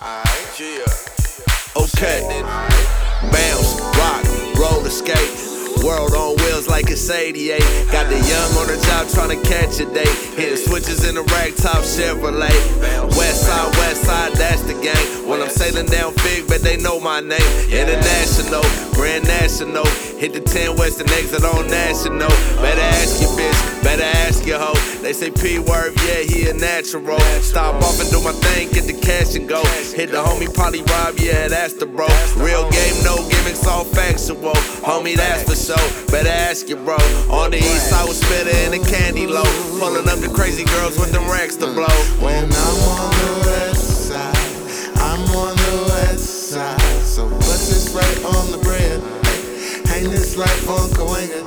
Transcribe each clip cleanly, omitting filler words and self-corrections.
Okay. Bounce, rock, roller skate. World on wheels like it's 88. Got the young on the job trying to catch a date. Hitting switches in the rag top Chevrolet. West side, that's the game. When I'm sailing down Fig, but they know my name. International, Grand National. Hit the 10 West and exit on National. Better ask your bitch, better ask your hoe. They say P-word, yeah, he a natural. Stop off and do my thing, get the cash and go. Hit the homie Polly Rob, yeah, that's the bro. Real game, no gimmicks, all factual. Homie, that's for sure. Better ask your bro. On the east side with Spitter and the candy low. Pulling up the crazy girls with them racks to blow. When I'm on the west side, I'm on the west side. So put this right on the bread. Hang this life on Cahuenga.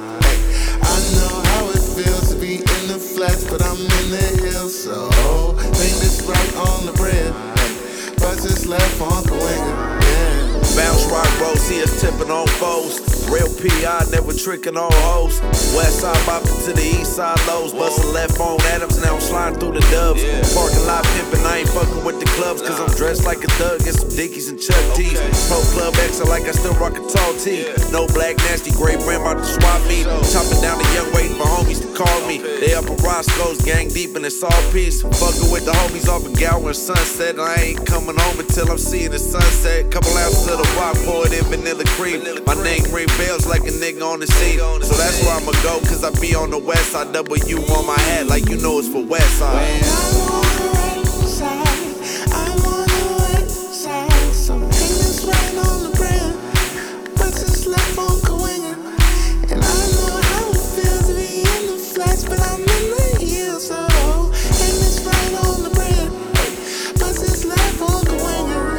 I know how it feels to be in the flats, but I'm in the hills. So hang this right on the bread. Bust this left on Cahuenga. Bounce, rock, roll, see us tipping on foes. Real P.I. never tricking on hoes. West side bopping to the east side lows. Bustin' left on Adams, now I'm sliding through the dubs. Parking lot pimping, I ain't fucking with the clubs. Cause I'm dressed like a thug in some Dickies and Chuck T's. Pro Club X, like I still rock a tall tee. No black nasty, gray brim out the swap meet. Chopping down the young, waiting for homies to call me. They up at Roscoe's, gang deep in it's all peace. Fucking with the homies off of Gower and Sunset. And I ain't coming home until I'm seeing the sunset. Couple ounces of the rock, pour it in vanilla cream. My name ring bells like a nigga on the scene. So that's where I'ma go, cause I be on the west side. W on my hat, like you know it's for west side. I'm on the west side, I'm on the west side. So hang this right on the brand, bust this left on Cahuenga. And I know how it feels to be in the flats, but I'm in the hills. So hang this right on the brand, bust this left on Cahuenga.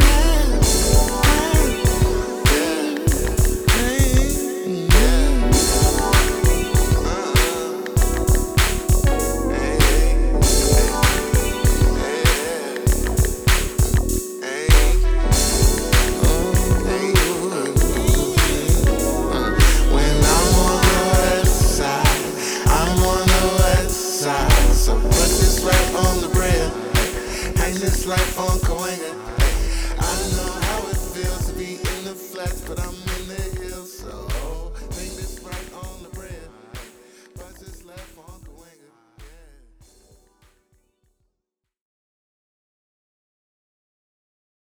So put this right on the bread. Hang this life